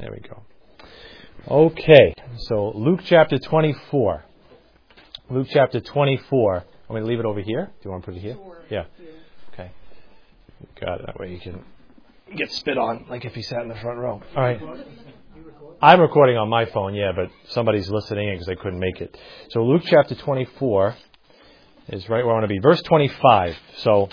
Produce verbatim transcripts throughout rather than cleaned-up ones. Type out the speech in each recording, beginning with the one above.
There we go. Okay, so Luke chapter twenty-four. Luke chapter twenty-four. Want me to leave it over here? Do you want to put it here? Sure. Yeah. Okay. Got it. That way you can get spit on, like if you sat in the front row. All right. I'm recording on my phone, yeah, but somebody's listening in because they couldn't make it. So Luke chapter twenty-four is right where I want to be. Verse twenty-five. So,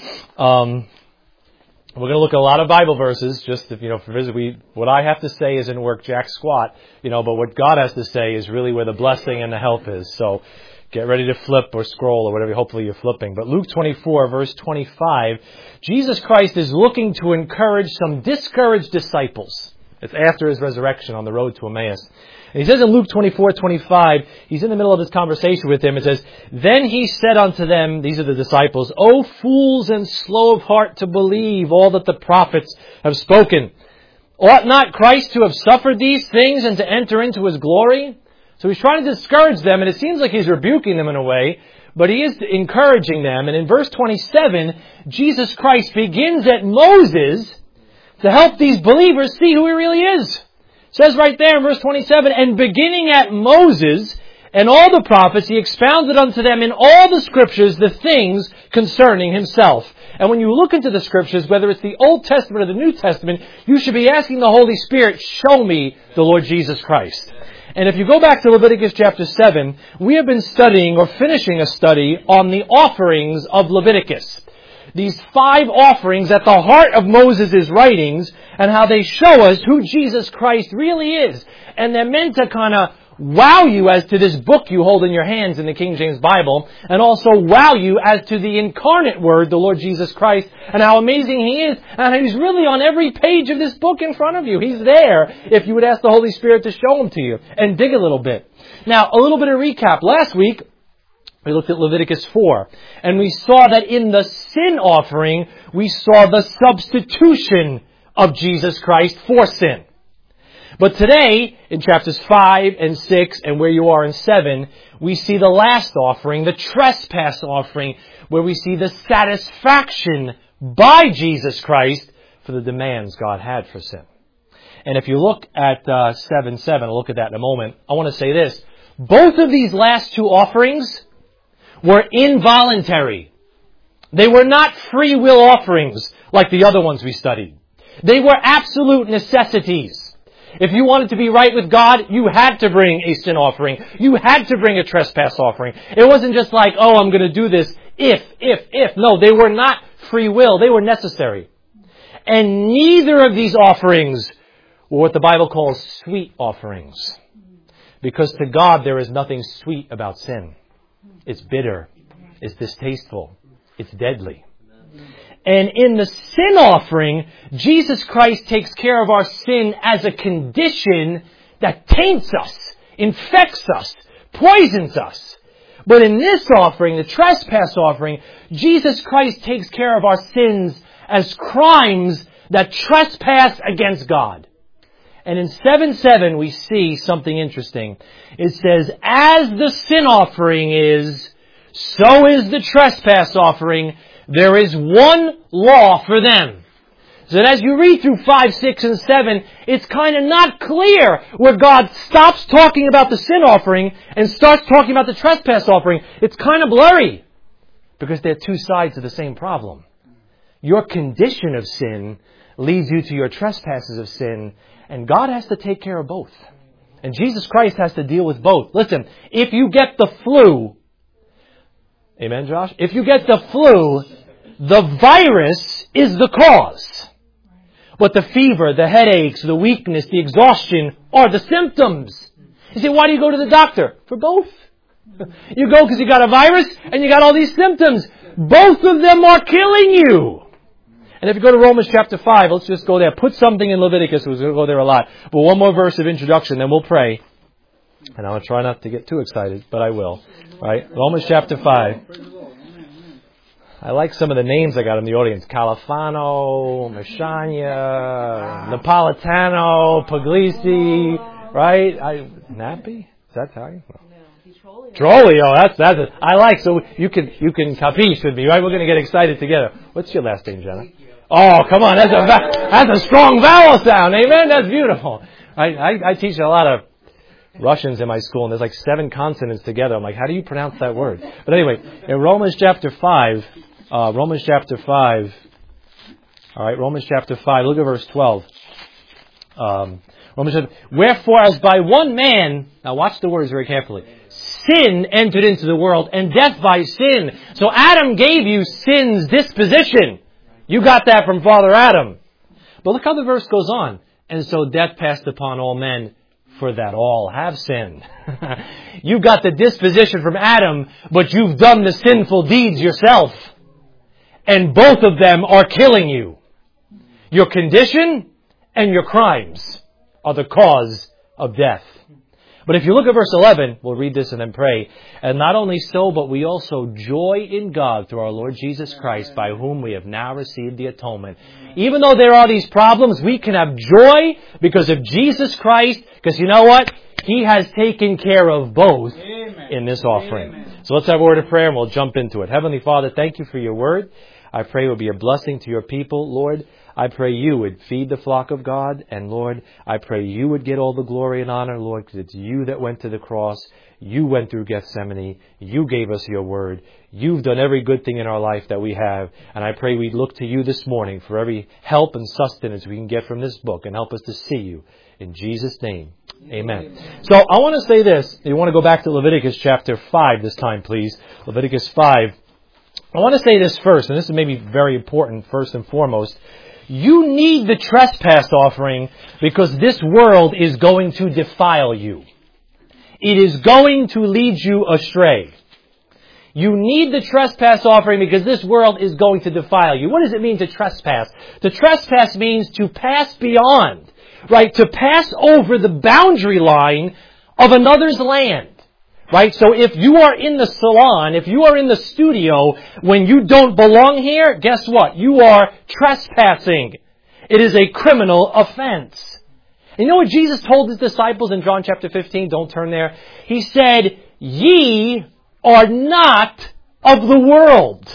um... we're going to look at a lot of Bible verses, just if, you know, for visit. We, what I have to say isn't work jack squat, you know, but what God has to say is really where the blessing and the help is. So get ready to flip or scroll or whatever, hopefully you're flipping. But Luke twenty-four, verse twenty-five, Jesus Christ is looking to encourage some discouraged disciples. It's after his resurrection on the road to Emmaus. And he says in Luke twenty-four, twenty-five, he's in the middle of this conversation with them. It says, "Then he said unto them," these are the disciples, "O fools and slow of heart to believe all that the prophets have spoken. Ought not Christ to have suffered these things and to enter into his glory?" So he's trying to discourage them, and it seems like he's rebuking them in a way, but he is encouraging them. And in verse twenty-seven, Jesus Christ begins at Moses to help these believers see who he really is. It says right there in verse twenty-seven, "And beginning at Moses and all the prophets, he expounded unto them in all the scriptures the things concerning himself." And when you look into the scriptures, whether it's the Old Testament or the New Testament, you should be asking the Holy Spirit, show me the Lord Jesus Christ. And if you go back to Leviticus chapter seven, we have been studying or finishing a study on the offerings of Leviticus. These five offerings at the heart of Moses' writings and how they show us who Jesus Christ really is. And they're meant to kind of wow you as to this book you hold in your hands in the King James Bible, and also wow you as to the incarnate Word, the Lord Jesus Christ, and how amazing He is, and He's really on every page of this book in front of you. He's there if you would ask the Holy Spirit to show Him to you and dig a little bit. Now, a little bit of recap. Last week, we looked at Leviticus four, and we saw that in the sin offering, we saw the substitution of Jesus Christ for sin. But today, in chapters five and six, and where you are in seven, we see the last offering, the trespass offering, where we see the satisfaction by Jesus Christ for the demands God had for sin. And if you look at uh, seven seven, I'll look at that in a moment, I want to say this. Both of these last two offerings were involuntary. They were not free will offerings like the other ones we studied. They were absolute necessities. If you wanted to be right with God, you had to bring a sin offering. You had to bring a trespass offering. It wasn't just like, oh, I'm going to do this if, if, if. No, they were not free will. They were necessary. And neither of these offerings were what the Bible calls sweet offerings. Because to God, there is nothing sweet about sin. It's bitter. It's distasteful. It's deadly. And in the sin offering, Jesus Christ takes care of our sin as a condition that taints us, infects us, poisons us. But in this offering, the trespass offering, Jesus Christ takes care of our sins as crimes that trespass against God. And in seven seven, we see something interesting. It says, as the sin offering is, so is the trespass offering. There is one law for them. So that as you read through five, six, and seven, it's kind of not clear where God stops talking about the sin offering and starts talking about the trespass offering. It's kind of blurry because they're two sides of the same problem. Your condition of sin leads you to your trespasses of sin, and God has to take care of both. And Jesus Christ has to deal with both. Listen, if you get the flu, amen, Josh? If you get the flu, the virus is the cause. But the fever, the headaches, the weakness, the exhaustion are the symptoms. You say, why do you go to the doctor? For both. You go because you got a virus and you got all these symptoms. Both of them are killing you. And if you go to Romans chapter five, let's just go there. Put something in Leviticus. We're going to go there a lot. But one more verse of introduction, then we'll pray. And I'm going to try not to get too excited, but I will. All right? Romans chapter five. I like some of the names I got in the audience. Califano, Mashanya, Napolitano, Puglisi, right? I, Nappy? Is that how you? No. Trollio, that's, that's it. I like, so you can, you can capiche with me, right? We're going to get excited together. What's your last name, Jenna? Oh, come on, that's a va- that's a strong vowel sound, amen? That's beautiful. I, I, I teach a lot of Russians in my school, and there's like seven consonants together. I'm like, how do you pronounce that word? But anyway, in Romans chapter five, uh, Romans chapter five, all right, Romans chapter five, look at verse twelve. Um, Romans chapter, wherefore, as by one man, now watch the words very carefully, sin entered into the world, and death by sin. So Adam gave you sin's disposition. You got that from Father Adam. But look how the verse goes on. And so death passed upon all men, for that all have sinned. You got the disposition from Adam, but you've done the sinful deeds yourself. And both of them are killing you. Your condition and your crimes are the cause of death. But if you look at verse eleven, we'll read this and then pray. And not only so, but we also joy in God through our Lord Jesus Christ, by whom we have now received the atonement. Even though there are these problems, we can have joy because of Jesus Christ. Because you know what? He has taken care of both in this offering. So let's have a word of prayer and we'll jump into it. Heavenly Father, thank you for your word. I pray it will be a blessing to your people, Lord. I pray you would feed the flock of God. And Lord, I pray you would get all the glory and honor, Lord, because it's you that went to the cross. You went through Gethsemane. You gave us your word. You've done every good thing in our life that we have. And I pray we look to you this morning for every help and sustenance we can get from this book, and help us to see you. In Jesus' name, amen. So I want to say this. You want to go back to Leviticus chapter five this time, please. Leviticus five. I want to say this first, and this is maybe very important first and foremost. You need the trespass offering because this world is going to defile you. It is going to lead you astray. You need the trespass offering because this world is going to defile you. What does it mean to trespass? To trespass means to pass beyond, right? To pass over the boundary line of another's land. Right? So if you are in the salon, if you are in the studio when you don't belong here, guess what? You are trespassing. It is a criminal offense. And you know what Jesus told his disciples in John chapter fifteen? Don't turn there. He said, ye are not of the world.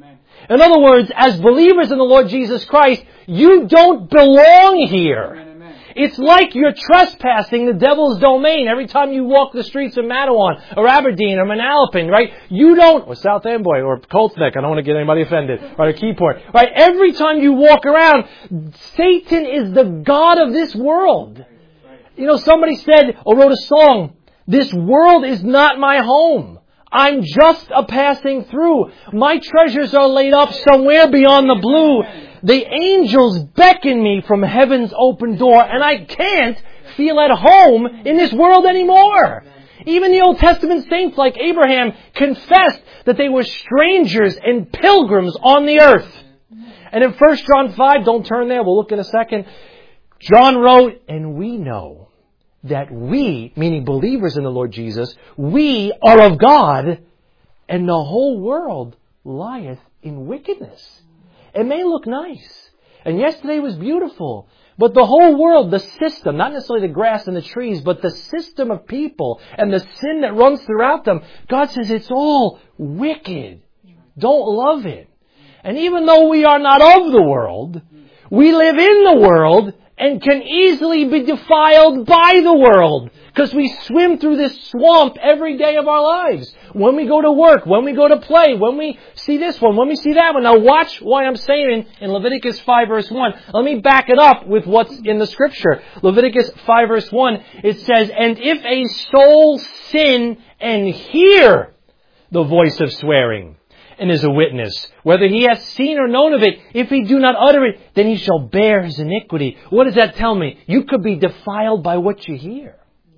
In other words, as believers in the Lord Jesus Christ, you don't belong here. It's like you're trespassing the devil's domain every time you walk the streets of Mattawan or Aberdeen or Manalapan, right? You don't, or South Amboy or Colts Neck, I don't want to get anybody offended, right, or Keyport, right? Every time you walk around, Satan is the god of this world. You know, somebody said or wrote a song, this world is not my home. I'm just a passing through. My treasures are laid up somewhere beyond the blue. The angels beckon me from heaven's open door, and I can't feel at home in this world anymore. Even the Old Testament saints like Abraham confessed that they were strangers and pilgrims on the earth. And in First John five, don't turn there, we'll look in a second, John wrote, and we know that we, meaning believers in the Lord Jesus, we are of God, and the whole world lieth in wickedness. It may look nice, and yesterday was beautiful, but the whole world, the system, not necessarily the grass and the trees, but the system of people and the sin that runs throughout them, God says it's all wicked. Don't love it. And even though we are not of the world, we live in the world and can easily be defiled by the world because we swim through this swamp every day of our lives. When we go to work, when we go to play, when we see this one, when we see that one. Now watch why I'm saying in Leviticus five verse one. Let me back it up with what's in the scripture. Leviticus five verse one, it says, and if a soul sin and hear the voice of swearing, and is a witness, whether he has seen or known of it, if he do not utter it, then he shall bear his iniquity. What does that tell me? You could be defiled by what you hear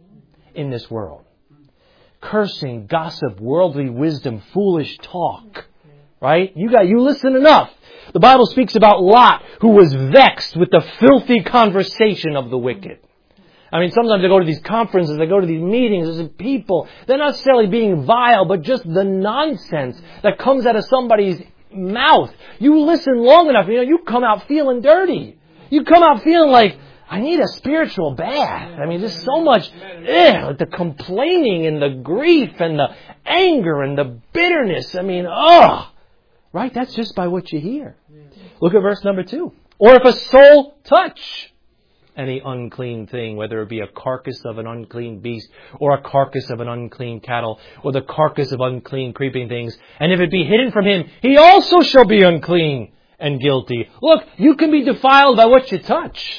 in this world. Cursing, gossip, worldly wisdom, foolish talk. Right? You got, you listen enough. The Bible speaks about Lot, who was vexed with the filthy conversation of the wicked. I mean, sometimes I go to these conferences, I go to these meetings, there's people, they're not necessarily being vile, but just the nonsense that comes out of somebody's mouth. You listen long enough, you know, you come out feeling dirty. You come out feeling like, I need a spiritual bath. I mean, there's so much, ugh, the complaining and the grief and the anger and the bitterness. I mean, ugh. Right? That's just by what you hear. Look at verse number two. Or if a soul touch any unclean thing, whether it be a carcass of an unclean beast, or a carcass of an unclean cattle, or the carcass of unclean creeping things, and if it be hidden from him, he also shall be unclean and guilty. Look, you can be defiled by what you touch.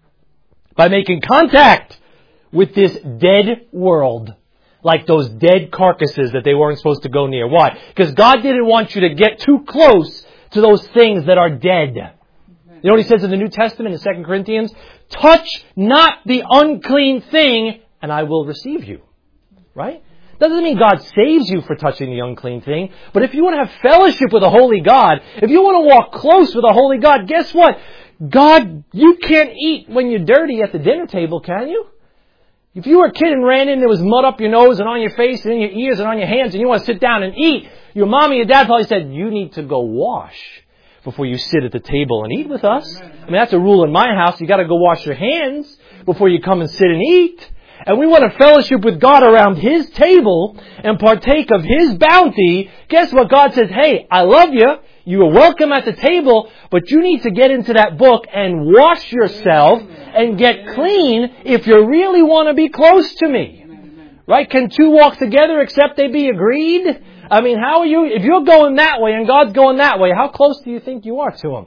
By making contact with this dead world. Like those dead carcasses that they weren't supposed to go near. Why? Because God didn't want you to get too close to those things that are dead. You know what he says in the New Testament in Second Corinthians? Touch not the unclean thing, and I will receive you. Right? Doesn't mean God saves you for touching the unclean thing. But if you want to have fellowship with a holy God, if you want to walk close with a holy God, guess what? God, you can't eat when you're dirty at the dinner table, can you? If you were a kid and ran in, there was mud up your nose and on your face and in your ears and on your hands, and you want to sit down and eat, your mom and your dad probably said, you need to go wash before you sit at the table and eat with us. I mean, that's a rule in my house. You got to go wash your hands before you come and sit and eat. And we want to fellowship with God around His table and partake of His bounty. Guess what? God says, hey, I love you. You are welcome at the table, but you need to get into that book and wash yourself and get clean if you really want to be close to me. Right? Can two walk together except they be agreed? I mean, how are you? If you're going that way and God's going that way, how close do you think you are to Him?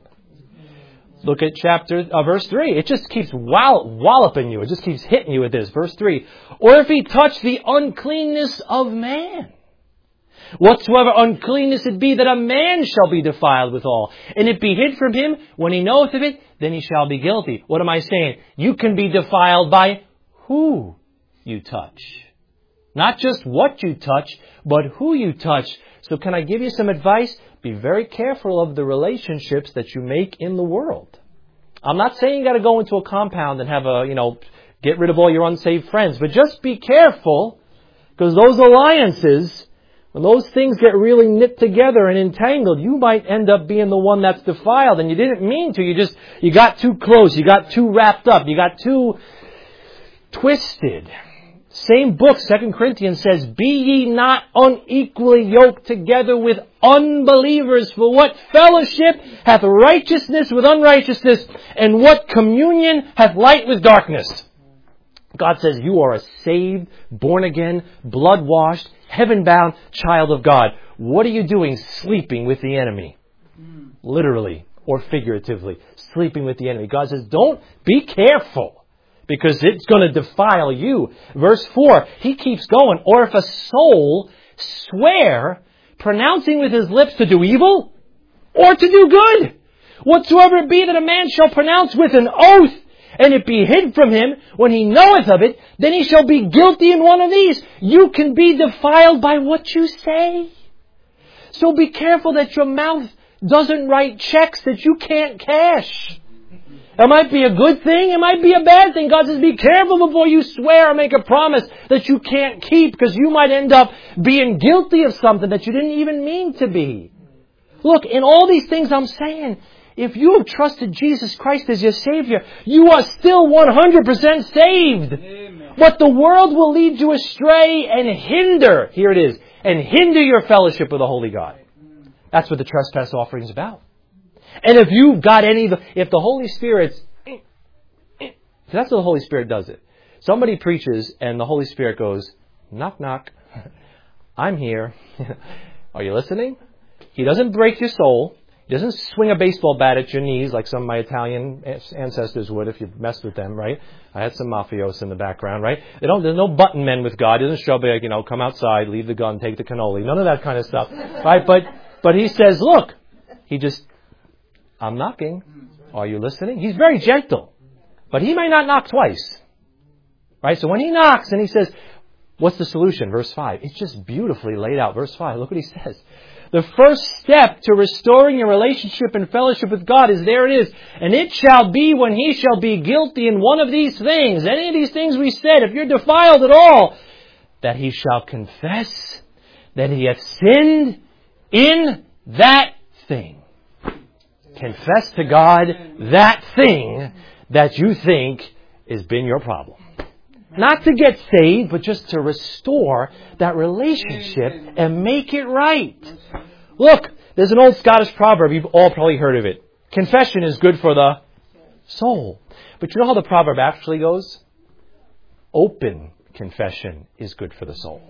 Look at chapter, uh, verse three. It just keeps wall- walloping you. It just keeps hitting you with this. Verse three. Or if he touch the uncleanness of man, whatsoever uncleanness it be, that a man shall be defiled withal, and it be hid from him, when he knoweth of it, then he shall be guilty. What am I saying? You can be defiled by who you touch. Not just what you touch, but who you touch. So can I give you some advice? Be very careful of the relationships that you make in the world. I'm not saying you got to go into a compound and have a, you know, get rid of all your unsaved friends, but just be careful, because those alliances, when those things get really knit together and entangled, you might end up being the one that's defiled, and you didn't mean to. You just, you got too close, you got too wrapped up, you got too twisted. Same book, Second Corinthians says, be ye not unequally yoked together with unbelievers, for what fellowship hath righteousness with unrighteousness, and what communion hath light with darkness? God says you are a saved, born again, blood washed, heaven bound child of God. What are you doing sleeping with the enemy? Literally or figuratively, sleeping with the enemy. God says, don't, be careful. Because it's going to defile you. Verse four, he keeps going. Or if a soul swear, pronouncing with his lips to do evil or to do good, whatsoever it be that a man shall pronounce with an oath, and it be hid from him, when he knoweth of it, then he shall be guilty in one of these. You can be defiled by what you say. So be careful that your mouth doesn't write checks that you can't cash. It might be a good thing. It might be a bad thing. God says, be careful before you swear or make a promise that you can't keep, because you might end up being guilty of something that you didn't even mean to be. Look, in all these things I'm saying, if you have trusted Jesus Christ as your Savior, you are still one hundred percent saved. Amen. But the world will lead you astray and hinder, here it is, and hinder your fellowship with the Holy God. That's what the trespass offering is about. And if you've got any, if the Holy Spirit's, that's how the Holy Spirit does it. Somebody preaches and the Holy Spirit goes, knock, knock, I'm here. Are you listening? He doesn't break your soul. He doesn't swing a baseball bat at your knees like some of my Italian ancestors would if you messed with them, right? I had some mafiosi in the background, right? They don't, there's no button men with God. He doesn't show up like, you know, come outside, leave the gun, take the cannoli. None of that kind of stuff, right? But, but he says, look, he just, I'm knocking. Are you listening? He's very gentle. But he may not knock twice. Right? So when he knocks and he says, what's the solution? Verse five. It's just beautifully laid out. Verse five. Look what he says. The first step to restoring your relationship and fellowship with God is, there it is. And it shall be when he shall be guilty in one of these things, any of these things we said, if you're defiled at all, that he shall confess that he hath sinned in that thing. Confess to God that thing that you think has been your problem. Not to get saved, but just to restore that relationship and make it right. Look, there's an old Scottish proverb. You've all probably heard of it. Confession is good for the soul. But you know how the proverb actually goes? Open confession is good for the soul.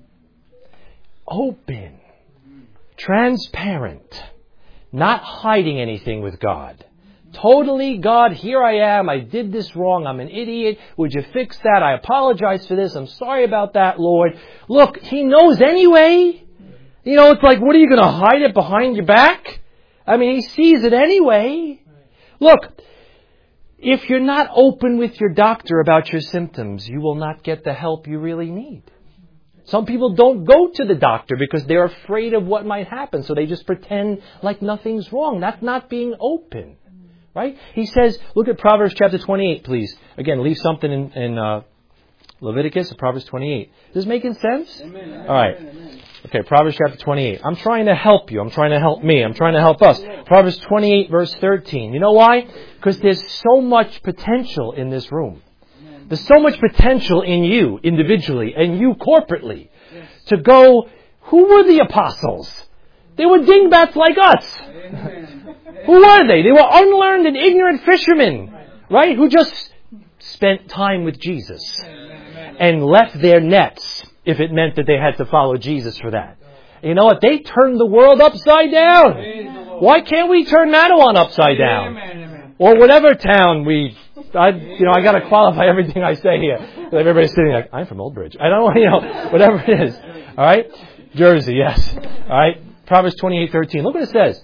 Open. Transparent. Not hiding anything with God. Totally, God, here I am. I did this wrong. I'm an idiot. Would you fix that? I apologize for this. I'm sorry about that, Lord. Look, He knows anyway. You know, it's like, what are you going to hide it behind your back? I mean, He sees it anyway. Look, if you're not open with your doctor about your symptoms, you will not get the help you really need. Some people don't go to the doctor because they're afraid of what might happen. So they just pretend like nothing's wrong. That's not being open. Right? He says, look at Proverbs chapter twenty-eight, please. Again, leave something in, in uh, Leviticus or Proverbs twenty-eight. Is this making sense? Amen. All right. Okay, Proverbs chapter twenty-eight. I'm trying to help you. I'm trying to help me. I'm trying to help us. Proverbs twenty-eight, verse thirteen. You know why? Because there's so much potential in this room. There's so much potential in you individually and you corporately to go, who were the apostles? They were dingbats like us. Who were they? They were unlearned and ignorant fishermen, right? Who just spent time with Jesus and left their nets if it meant that they had to follow Jesus for that. You know what? They turned the world upside down. Why can't we turn Madawan upside down? Or whatever town we, I, you know, I got to qualify everything I say here. Everybody's sitting like, I'm from Old Bridge. I don't want, you know, whatever it is. All right? Jersey, yes. All right? Proverbs twenty-eight thirteen. Look what it says.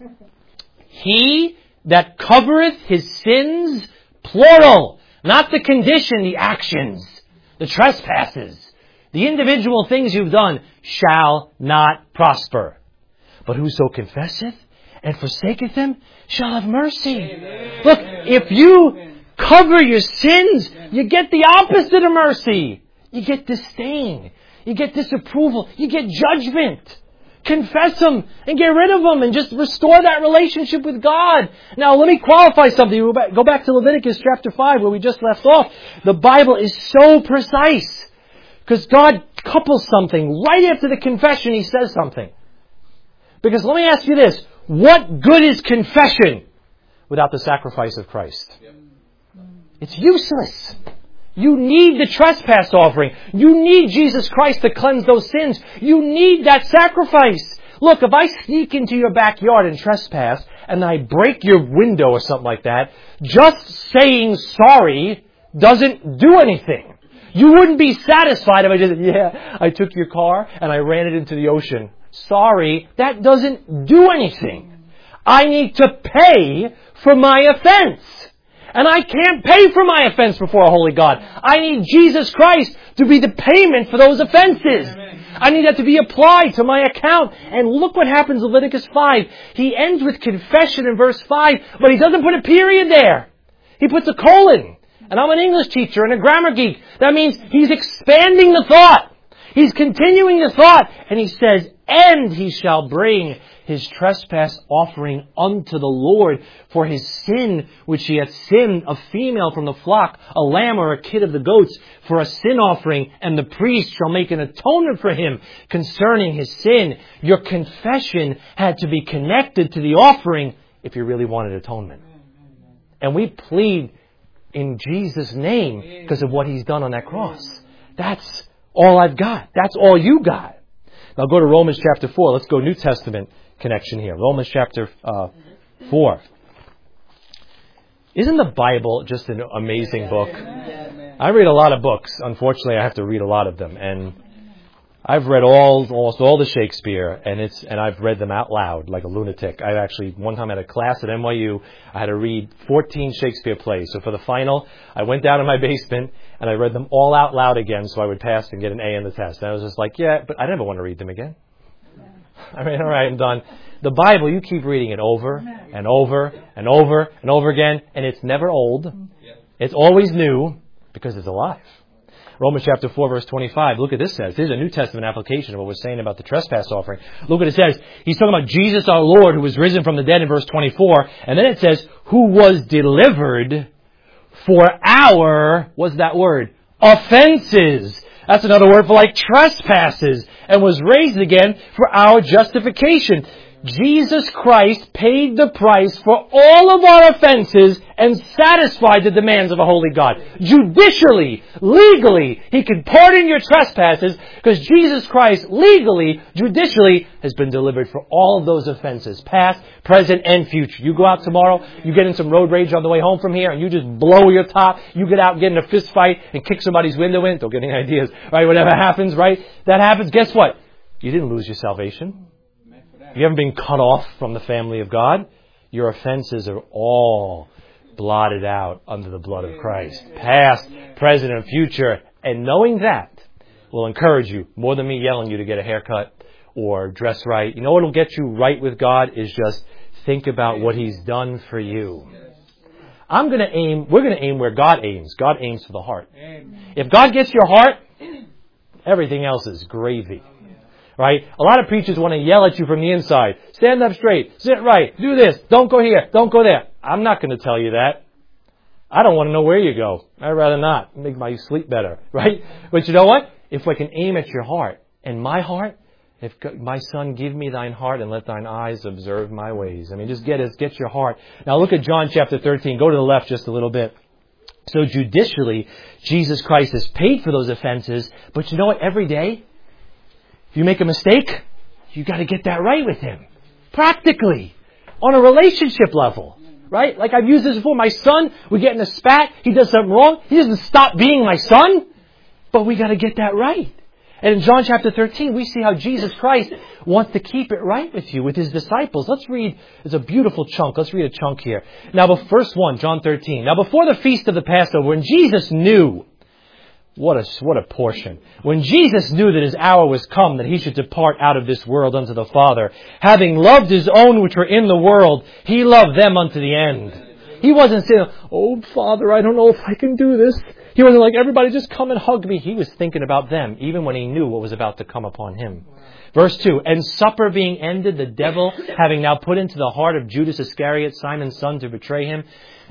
He that covereth his sins, plural, not the condition, the actions, the trespasses, the individual things you've done, shall not prosper. But whoso confesseth and forsaketh them shall have mercy. Amen. Look, if you cover your sins, you get the opposite of mercy. You get disdain. You get disapproval. You get judgment. Confess them and get rid of them and just restore that relationship with God. Now, let me qualify something. Go back to Leviticus chapter five where we just left off. The Bible is so precise because God couples something. Right after the confession, He says something. Because let me ask you this. What good is confession without the sacrifice of Christ? It's useless. You need the trespass offering. You need Jesus Christ to cleanse those sins. You need that sacrifice. Look, if I sneak into your backyard and trespass and I break your window or something like that, just saying sorry doesn't do anything. You wouldn't be satisfied if I just said, yeah, I took your car and I ran it into the ocean. Sorry, that doesn't do anything. I need to pay for my offense. And I can't pay for my offense before a holy God. I need Jesus Christ to be the payment for those offenses. Amen. I need that to be applied to my account. And look what happens in Leviticus five. He ends with confession in verse five, but he doesn't put a period there. He puts a colon. And I'm an English teacher and a grammar geek. That means he's expanding the thought. He's continuing the thought. And he says, and he shall bring his trespass offering unto the Lord for his sin, which he hath sinned, a female from the flock, a lamb or a kid of the goats, for a sin offering, and the priest shall make an atonement for him concerning his sin. Your confession had to be connected to the offering if you really wanted atonement. And we plead in Jesus' name because of what He's done on that cross. That's all I've got. That's all you got. Now go to Romans chapter four. Let's go New Testament connection here. Romans chapter uh, four. Isn't the Bible just an amazing book? I read a lot of books. Unfortunately, I have to read a lot of them. And I've read all almost all the Shakespeare, and it's and I've read them out loud like a lunatic. I actually, one time at a class at N Y U, I had to read fourteen Shakespeare plays. So for the final, I went down in my basement, and I read them all out loud again so I would pass and get an A in the test. And I was just like, yeah, but I never want to read them again. I mean, all right, I'm done. The Bible, you keep reading it over and over and over and over again, and it's never old. It's always new because it's alive. Romans chapter four, verse twenty-five. Look at this says. Here's a New Testament application of what we're saying about the trespass offering. Look what it says. He's talking about Jesus our Lord who was risen from the dead in verse twenty-four. And then it says, who was delivered for our, what's that word? Offenses. That's another word for like trespasses. And was raised again for our justification. Jesus Christ paid the price for all of our offenses and satisfied the demands of a holy God. Judicially, legally, He can pardon your trespasses because Jesus Christ legally, judicially, has been delivered for all of those offenses, past, present, and future. You go out tomorrow, you get in some road rage on the way home from here, and you just blow your top. You get out and get in a fist fight and kick somebody's window in. Don't get any ideas, right? Whatever happens, right? That happens. Guess what? You didn't lose your salvation. You haven't been cut off from the family of God. Your offenses are all blotted out under the blood of Christ. Past, present, and future. And knowing that will encourage you more than me yelling you to get a haircut or dress right. You know what will get you right with God is just think about what He's done for you. I'm going to aim, we're going to aim where God aims. God aims for the heart. If God gets your heart, everything else is gravy. Right? A lot of preachers want to yell at you from the inside. Stand up straight. Sit right. Do this. Don't go here. Don't go there. I'm not going to tell you that. I don't want to know where you go. I'd rather not. Make my sleep better. Right? But you know what? If I can aim at your heart, and my heart, if my son, give me thine heart and let thine eyes observe my ways. I mean, just get it. Get your heart. Now look at John chapter thirteen. Go to the left just a little bit. So judicially, Jesus Christ has paid for those offenses. But you know what? Every day, if you make a mistake, you got to get that right with Him. Practically. On a relationship level. Right? Like I've used this before. My son, we get in a spat. He does something wrong. He doesn't stop being my son. But we got to get that right. And in John chapter thirteen, we see how Jesus Christ wants to keep it right with you, with His disciples. Let's read, it's a beautiful chunk. Let's read a chunk here. Now, the first one, John thirteen. Now, before the feast of the Passover, when Jesus knew, What a, what a portion. When Jesus knew that His hour was come, that He should depart out of this world unto the Father, having loved His own which were in the world, He loved them unto the end. He wasn't saying, oh, Father, I don't know if I can do this. He wasn't like, everybody just come and hug me. He was thinking about them, even when He knew what was about to come upon Him. Verse two, and supper being ended, the devil having now put into the heart of Judas Iscariot, Simon's son, to betray Him,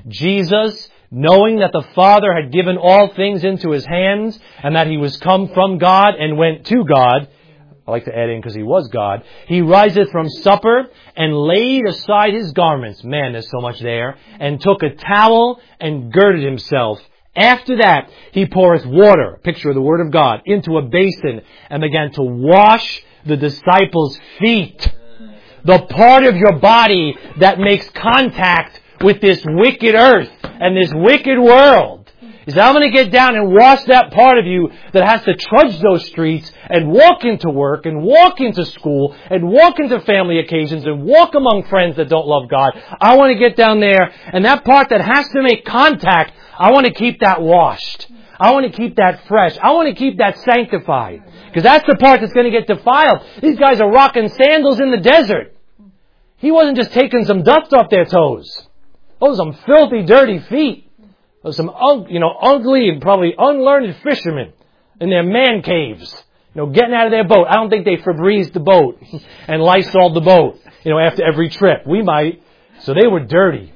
Jesus, knowing that the Father had given all things into His hands, and that He was come from God and went to God, I like to add in because He was God, He riseth from supper and laid aside His garments. Man, there's so much there. And took a towel and girded Himself. After that, He poureth water, picture of the Word of God, into a basin and began to wash the disciples' feet. The part of your body that makes contact with this wicked earth and this wicked world. He said, I'm going to get down and wash that part of you that has to trudge those streets and walk into work and walk into school and walk into family occasions and walk among friends that don't love God. I want to get down there, and that part that has to make contact, I want to keep that washed. I want to keep that fresh. I want to keep that sanctified. Because that's the part that's going to get defiled. These guys are rocking sandals in the desert. He wasn't just taking some dust off their toes. Those are some filthy, dirty feet. Those are some, you know, ugly and probably unlearned fishermen in their man caves. You know, getting out of their boat. I don't think they Febrezed the boat and Lysoled the boat, you know, after every trip. We might. So they were dirty.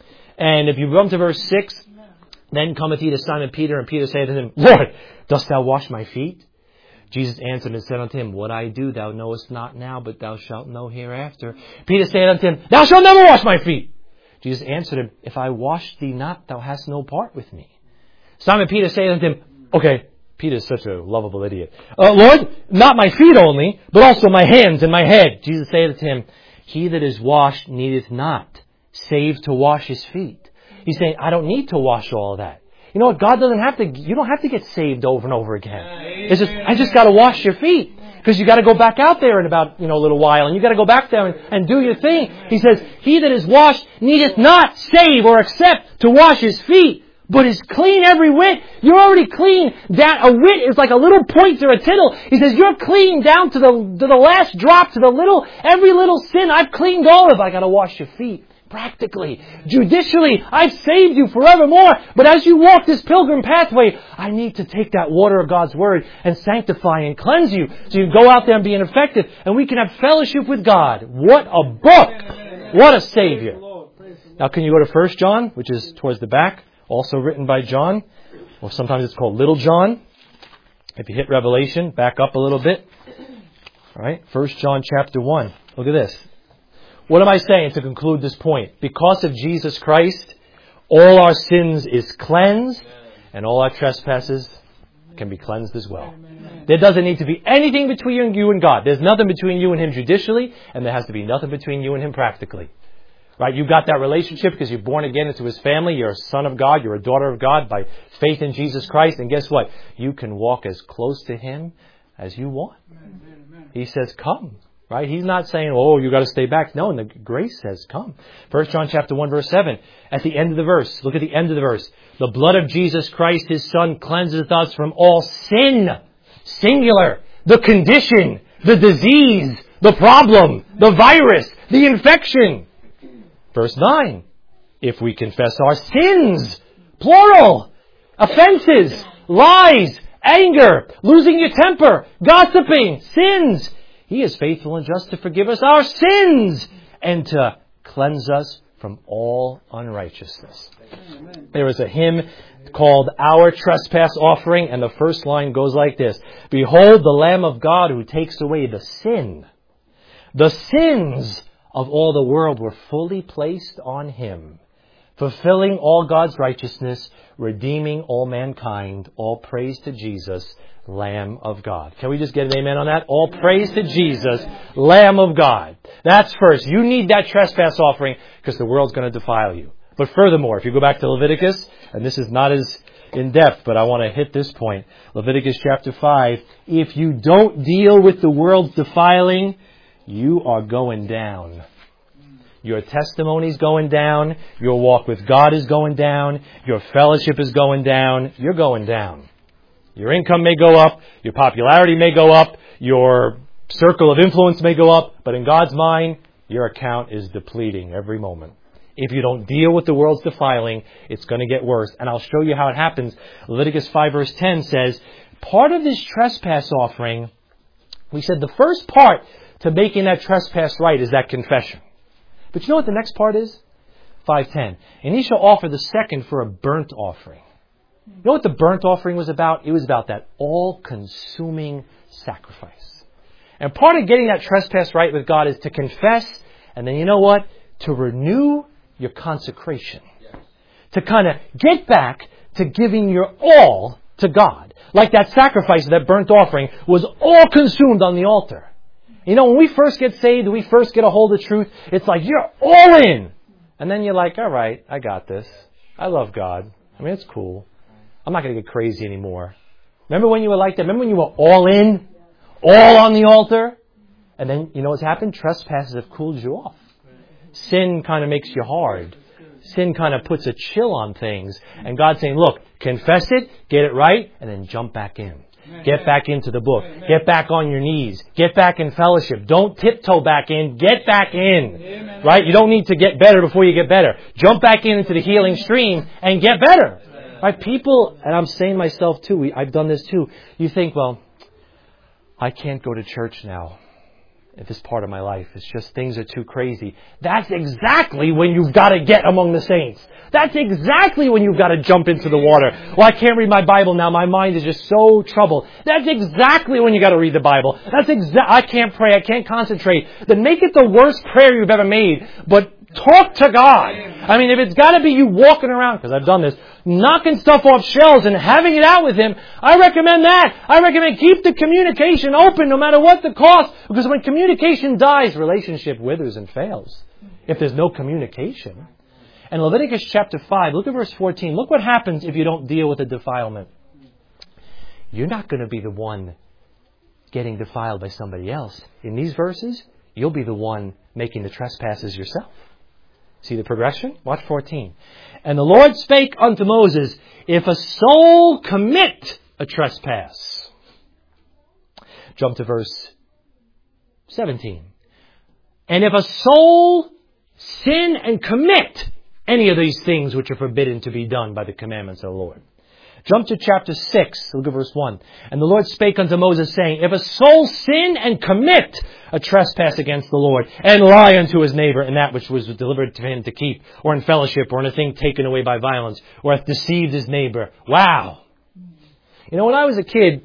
And if you come to verse six, then cometh he to Simon Peter, and Peter said to him, Lord, dost thou wash my feet? Jesus answered and said unto him, What I do thou knowest not now, but thou shalt know hereafter. Peter said unto him, Thou shalt never wash my feet. Jesus answered him, If I wash thee not, thou hast no part with me. Simon Peter said unto him, Okay, Peter's such a lovable idiot. Uh, Lord, not my feet only, but also my hands and my head. Jesus said unto him, He that is washed needeth not, save to wash his feet. He's saying, I don't need to wash all that. You know what? God doesn't have to, you don't have to get saved over and over again. It's just, I just got to wash your feet. Because you got to go back out there in about, you know, a little while. And you got to go back there and, and do your thing. He says, He that is washed needeth not save or except to wash his feet, but is clean every whit. You're already clean. That a whit is like a little point or a tittle. He says, you're clean down to the, to the last drop, to the little, every little sin. I've cleaned all of it. I got to wash your feet. Practically, judicially, I've saved you forevermore. But as you walk this pilgrim pathway, I need to take that water of God's Word and sanctify and cleanse you so you can go out there and be effective. And we can have fellowship with God. What a book! What a Savior! Now can you go to First John, which is towards the back, also written by John, or sometimes it's called Little John. If you hit Revelation, back up a little bit. All right, First John chapter one. Look at this. what am I saying to conclude this point? Because of Jesus Christ, all our sins is cleansed, and all our trespasses can be cleansed as well. There doesn't need to be anything between you and God. There's nothing between you and Him judicially, and there has to be nothing between you and Him practically. Right? You've got that relationship because you're born again into His family. You're a son of God. You're a daughter of God by faith in Jesus Christ. And guess what? You can walk as close to Him as you want. He says, come. Right? He's not saying, oh, you got to stay back. No, and the grace says, come. First John chapter one, verse seven. At the end of the verse, look at the end of the verse. The blood of Jesus Christ, His Son, cleanseth us from all sin. Singular. The condition, the disease, the problem, the virus, the infection. Verse nine. If we confess our sins, plural, offenses, lies, anger, losing your temper, gossiping, sins, He is faithful and just to forgive us our sins and to cleanse us from all unrighteousness. There is a hymn called Our Trespass Offering, and the first line goes like this. Behold the Lamb of God who takes away the sin. The sins of all the world were fully placed on Him, fulfilling all God's righteousness, redeeming all mankind. All praise to Jesus, Lamb of God. Can we just get an amen on that? All praise to Jesus, Lamb of God. That's first. You need that trespass offering because the world's going to defile you. But furthermore, if you go back to Leviticus, and this is not as in depth, but I want to hit this point. Leviticus chapter five. If you don't deal with the world's defiling, you are going down. Your testimony's going down. Your walk with God is going down. Your fellowship is going down. You're going down. Your income may go up. Your popularity may go up. Your circle of influence may go up. But in God's mind, your account is depleting every moment. If you don't deal with the world's defiling, it's going to get worse. And I'll show you how it happens. Leviticus five verse ten says, part of this trespass offering, we said the first part to making that trespass right is that confession. But you know what the next part is? five ten. And he shall offer the second for a burnt offering. You know what the burnt offering was about? It was about that all-consuming sacrifice. And part of getting that trespass right with God is to confess, and then you know what? To renew your consecration. To kind of get back to giving your all to God. Like that sacrifice, that burnt offering, was all consumed on the altar. You know, when we first get saved, when we first get a hold of truth, it's like, you're all in. And then you're like, all right, I got this. I love God. I mean, it's cool. I'm not going to get crazy anymore. Remember when you were like that? Remember when you were all in? All on the altar? And then, you know what's happened? Trespasses have cooled you off. Sin kind of makes you hard. Sin kind of puts a chill on things. And God's saying, look, confess it, get it right, and then jump back in. Get back into the book. Get back on your knees. Get back in fellowship. Don't tiptoe back in. Get back in. Right? You don't need to get better before you get better. Jump back in into the healing stream and get better. Right? People, and I'm saying myself too, we, I've done this too. You think, well, I can't go to church now at this part of my life. It's just things are too crazy. That's exactly when you've got to get among the saints. That's exactly when you've got to jump into the water. Well, I can't read my Bible now. My mind is just so troubled. That's exactly when you got to read the Bible. That's exa- I can't pray. I can't concentrate. Then make it the worst prayer you've ever made. But talk to God. I mean, if it's got to be you walking around, because I've done this, knocking stuff off shelves and having it out with Him, I recommend that. I recommend keep the communication open no matter what the cost. Because when communication dies, relationship withers and fails. If there's no communication. And Leviticus chapter five, look at verse fourteen. Look what happens if you don't deal with the defilement. You're not going to be the one getting defiled by somebody else. In these verses, you'll be the one making the trespasses yourself. See the progression? Watch fourteen. And the Lord spake unto Moses, if a soul commit a trespass. Jump to verse seventeen. And if a soul sin and commit any of these things which are forbidden to be done by the commandments of the Lord. Jump to chapter six, look at verse one. And the Lord spake unto Moses, saying, if a soul sin and commit a trespass against the Lord, and lie unto his neighbor in that which was delivered to him to keep, or in fellowship, or in a thing taken away by violence, or hath deceived his neighbor. Wow! You know, when I was a kid,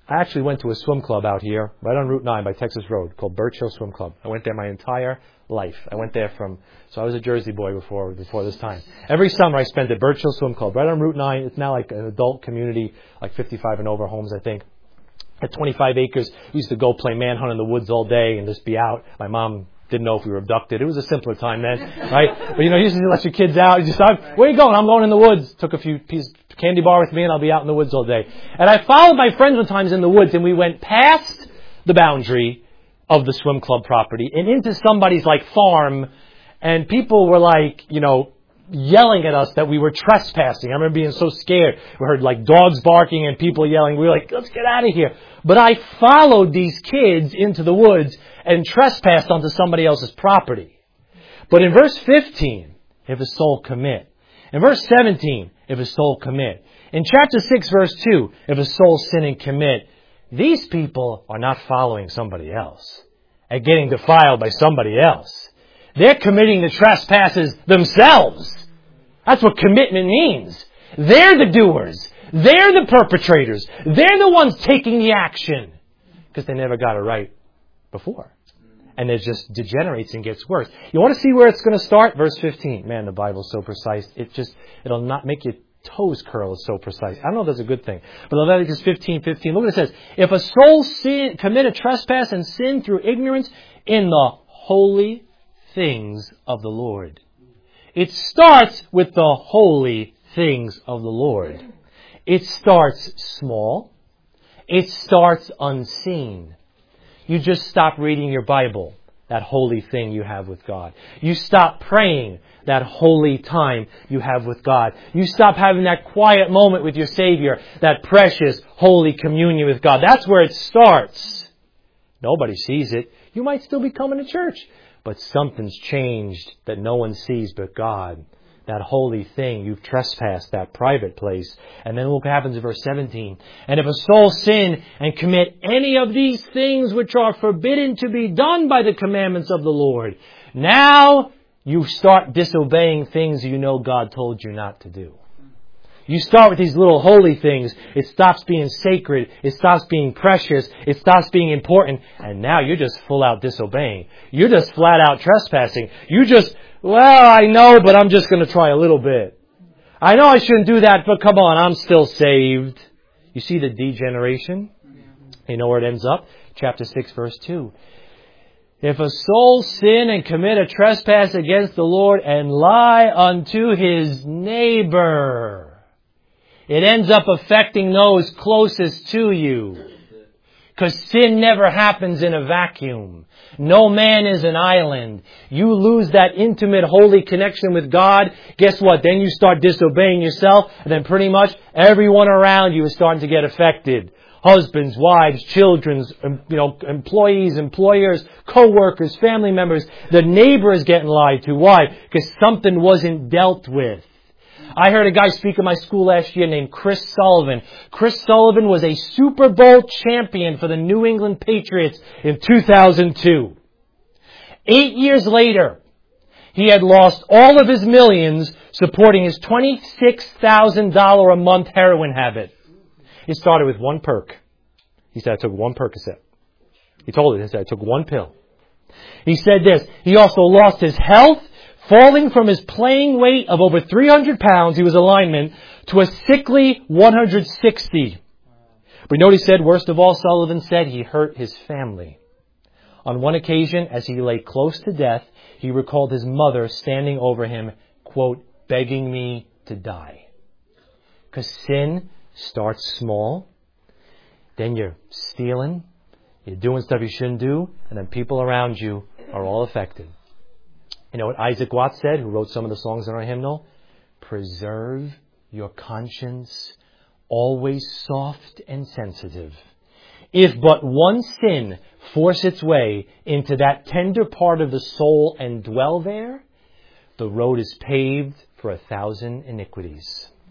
I actually went to a swim club out here, right on Route nine by Texas Road, called Birch Hill Swim Club. I went there my entire life. I went there from, so I was a Jersey boy before before this time. Every summer I spent at Birch Hill Swim Club, right on Route nine. It's now like an adult community, like fifty-five and over homes, I think. At twenty-five acres, we used to go play manhunt in the woods all day and just be out. My mom didn't know if we were abducted. It was a simpler time then, right? But you know, you used to let your kids out. You just thought, where are you going? I'm going in the woods. Took a few pieces of candy bar with me and I'll be out in the woods all day. And I followed my friends one times in the woods and we went past the boundary of the swim club property and into somebody's like farm, and people were like, you know, yelling at us that we were trespassing. I remember being so scared. We heard like dogs barking and people yelling. We were like, let's get out of here. But I followed these kids into the woods and trespassed onto somebody else's property. But in verse fifteen, if a soul commit. In verse seventeen, if a soul commit. In chapter six, verse two, if a soul sin and commit. These people are not following somebody else and getting defiled by somebody else. They're committing the trespasses themselves. That's what commitment means. They're the doers. They're the perpetrators. They're the ones taking the action. Because they never got it right before. And it just degenerates and gets worse. You want to see where it's going to start? Verse fifteen. Man, the Bible's so precise. It just, it'll not make your toes curl. It's so precise. I don't know if that's a good thing. But Leviticus fifteen fifteen. Look what it says. If a soul sin, commit a trespass and sin through ignorance in the holy things of the Lord. It starts with the holy things of the Lord. It starts small. It starts unseen. You just stop reading your Bible, that holy thing you have with God. You stop praying, that holy time you have with God. You stop having that quiet moment with your Savior, that precious, holy communion with God. That's where it starts. Nobody sees it. You might still be coming to church, but something's changed that no one sees but God. That holy thing, you've trespassed that private place. And then look what happens in verse seventeen. And if a soul sin and commit any of these things which are forbidden to be done by the commandments of the Lord, now you start disobeying things you know God told you not to do. You start with these little holy things. It stops being sacred. It stops being precious. It stops being important. And now you're just full out disobeying. You're just flat out trespassing. You just, well, I know, but I'm just going to try a little bit. I know I shouldn't do that, but come on, I'm still saved. You see the degeneration? You know where it ends up? Chapter six, verse two. If a soul sin and commit a trespass against the Lord and lie unto his neighbor, it ends up affecting those closest to you. Because sin never happens in a vacuum. No man is an island. You lose that intimate, holy connection with God. Guess what? Then you start disobeying yourself. And then pretty much everyone around you is starting to get affected. Husbands, wives, children, you know, employees, employers, co-workers, family members. The neighbor is getting lied to. Why? Because something wasn't dealt with. I heard a guy speak at my school last year named Chris Sullivan. Chris Sullivan was a Super Bowl champion for the New England Patriots in two thousand two. Eight years later, he had lost all of his millions supporting his twenty-six thousand dollars a month heroin habit. It started with one perk. He said, I took one Percocet. He told it, he said, I took one pill. He said this, he also lost his health, falling from his playing weight of over three hundred pounds, he was a lineman, to a sickly one hundred sixty. But you know what he said? Worst of all, Sullivan said he hurt his family. On one occasion, as he lay close to death, he recalled his mother standing over him, quote, begging me to die. Because sin starts small, then you're stealing, you're doing stuff you shouldn't do, and then people around you are all affected. You know what Isaac Watts said, who wrote some of the songs in our hymnal? Preserve your conscience, always soft and sensitive. If but one sin force its way into that tender part of the soul and dwell there, the road is paved for a thousand iniquities.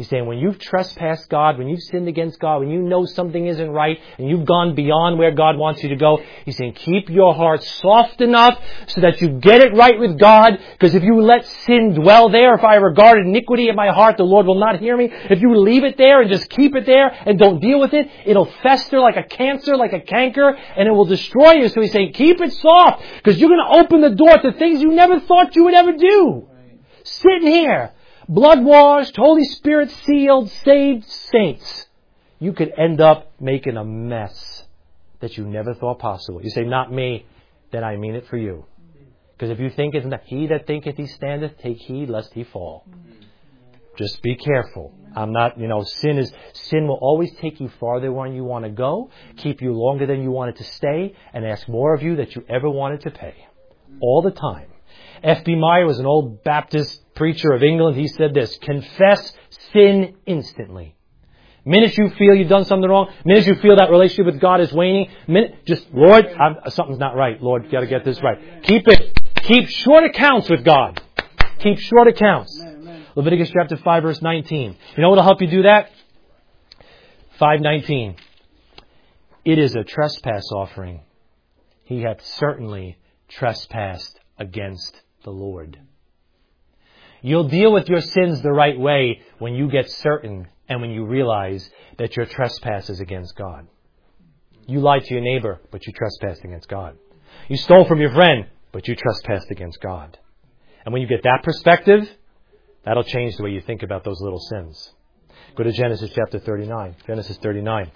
He's saying when you've trespassed God, when you've sinned against God, when you know something isn't right, and you've gone beyond where God wants you to go, He's saying keep your heart soft enough so that you get it right with God. Because if you let sin dwell there, if I regard iniquity in my heart, the Lord will not hear me. If you leave it there and just keep it there and don't deal with it, it'll fester like a cancer, like a canker, and it will destroy you. So He's saying keep it soft, because you're going to open the door to things you never thought you would ever do. Sitting here, blood-washed, Holy Spirit sealed, saved saints, you could end up making a mess that you never thought possible. You say, not me, then I mean it for you. Because if you think it's not, he that thinketh he standeth, take heed lest he fall. Just be careful. I'm not, you know, sin is, sin will always take you farther than you want to go, keep you longer than you wanted to stay, and ask more of you than you ever wanted to pay. All the time. F B Meyer was an old Baptist preacher of England. He said this, confess sin instantly. Minute you feel you've done something wrong, minute you feel that relationship with God is waning, minute, just, Lord, I'm, something's not right. Lord, you got to get this right. Keep it, keep short accounts with God. Keep short accounts. Leviticus chapter five, verse nineteen. You know what will help you do that? five nineteen. It is a trespass offering. He hath certainly trespassed against the Lord. You'll deal with your sins the right way when you get certain and when you realize that your trespass is against God. You lied to your neighbor, but you trespassed against God. You stole from your friend, but you trespassed against God. And when you get that perspective, that'll change the way you think about those little sins. Go to Genesis chapter thirty-nine. Genesis thirty-nine.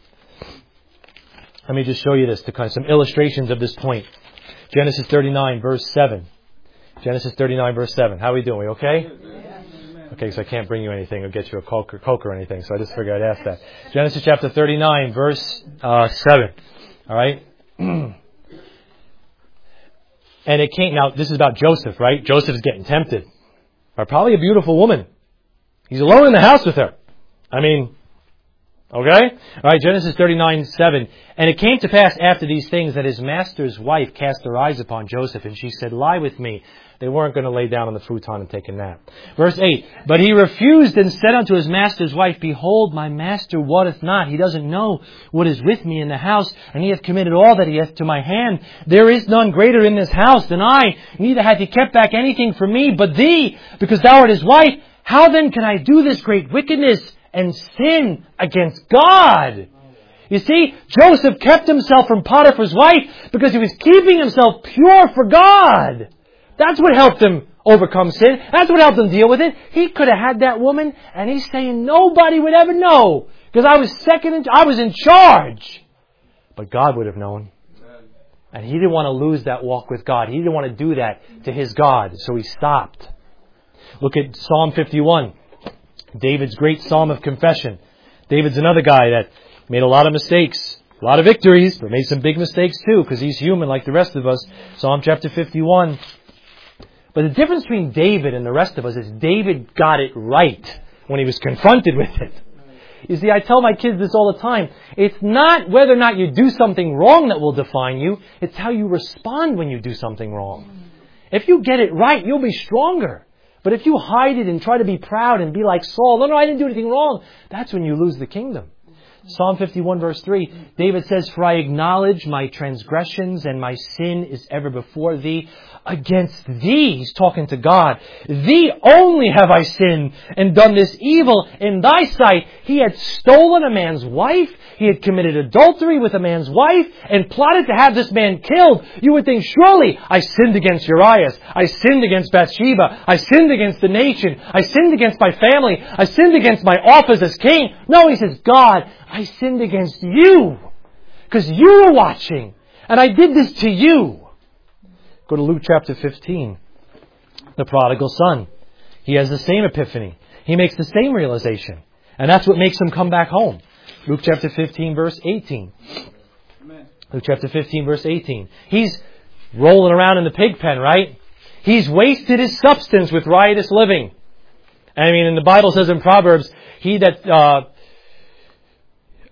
Let me just show you this to kind of some illustrations of this point. Genesis thirty-nine, verse seven. Genesis thirty-nine, verse seven. How are we doing? We okay? Okay, so I can't bring you anything or get you a Coke or, Coke or anything, so I just figured I'd ask that. Genesis chapter thirty-nine, verse uh, seven. All right? And it came, now this is about Joseph, right? Joseph's getting tempted by probably a beautiful woman. He's alone in the house with her. I mean, okay? All right, Genesis thirty-nine, seven. And it came to pass after these things that his master's wife cast her eyes upon Joseph, and she said, lie with me. They weren't going to lay down on the futon and take a nap. Verse eight. But he refused and said unto his master's wife, behold, my master wotteth not. He doesn't know what is with me in the house, and he hath committed all that he hath to my hand. There is none greater in this house than I, neither hath he kept back anything from me but thee, because thou art his wife. How then can I do this great wickedness and sin against God? You see, Joseph kept himself from Potiphar's wife because he was keeping himself pure for God. That's what helped him overcome sin. That's what helped him deal with it. He could have had that woman, and he's saying nobody would ever know because I was second in, I was in charge. But God would have known. And he didn't want to lose that walk with God. He didn't want to do that to his God, so he stopped. Look at Psalm fifty-one. David's great psalm of confession. David's another guy that made a lot of mistakes, a lot of victories, but made some big mistakes too, because he's human like the rest of us. Psalm chapter fifty-one. But the difference between David and the rest of us is David got it right when he was confronted with it. You see, I tell my kids this all the time. It's not whether or not you do something wrong that will define you. It's how you respond when you do something wrong. If you get it right, you'll be stronger. But if you hide it and try to be proud and be like Saul, no, no, I didn't do anything wrong, that's when you lose the kingdom. Psalm fifty-one verse three, David says, for I acknowledge my transgressions and my sin is ever before thee. Against thee, he's talking to God, thee only have I sinned and done this evil in thy sight. He had stolen a man's wife. He had committed adultery with a man's wife and plotted to have this man killed. You would think, surely I sinned against Uriah. I sinned against Bathsheba. I sinned against the nation. I sinned against my family. I sinned against my office as king. No, he says, God, I sinned against you because you were watching and I did this to you. Go to Luke chapter fifteen. The prodigal son. He has the same epiphany. He makes the same realization. And that's what makes him come back home. Luke chapter fifteen verse eighteen. Luke chapter fifteen verse eighteen. He's rolling around in the pig pen, right? He's wasted his substance with riotous living. I mean, and the Bible says in Proverbs, he that... Uh,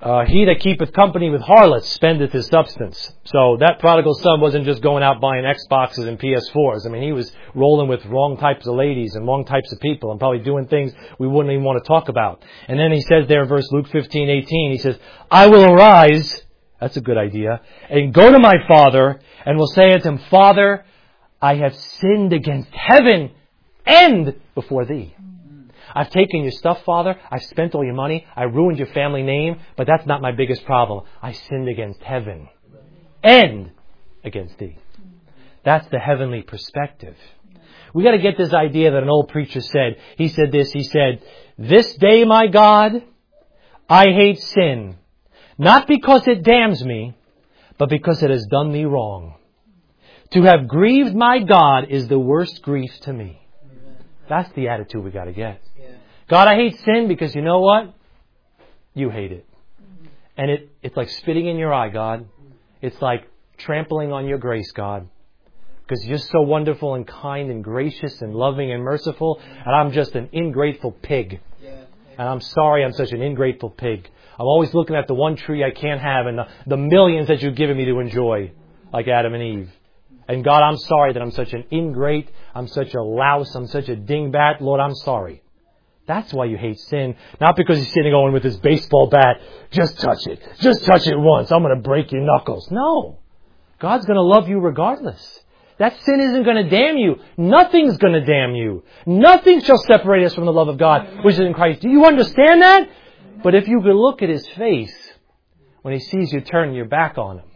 Uh, he that keepeth company with harlots spendeth his substance. So that prodigal son wasn't just going out buying Xboxes and P S fours. I mean, he was rolling with wrong types of ladies and wrong types of people and probably doing things we wouldn't even want to talk about. And then he says there in verse Luke fifteen eighteen, he says, I will arise, that's a good idea, and go to my father, and will say unto him, Father, I have sinned against heaven and before thee. I've taken your stuff, Father. I've spent all your money. I ruined your family name. But that's not my biggest problem. I sinned against heaven and against thee. That's the heavenly perspective. We got to get this idea that an old preacher said. He said this. He said, this day, my God, I hate sin. Not because it damns me, but because it has done me wrong. To have grieved my God is the worst grief to me. That's the attitude we got to get. God, I hate sin because you know what? You hate it. And it, it's like spitting in your eye, God. It's like trampling on your grace, God. Because you're so wonderful and kind and gracious and loving and merciful. And I'm just an ingrateful pig. And I'm sorry I'm such an ingrateful pig. I'm always looking at the one tree I can't have and the, the millions that you've given me to enjoy, like Adam and Eve. And God, I'm sorry that I'm such an ingrate. I'm such a louse. I'm such a dingbat. Lord, I'm sorry. That's why you hate sin. Not because he's sitting going with his baseball bat. Just touch it. Just touch it once. I'm going to break your knuckles. No. God's going to love you regardless. That sin isn't going to damn you. Nothing's going to damn you. Nothing shall separate us from the love of God, which is in Christ. Do you understand that? But if you could look at his face when he sees you turning your back on him.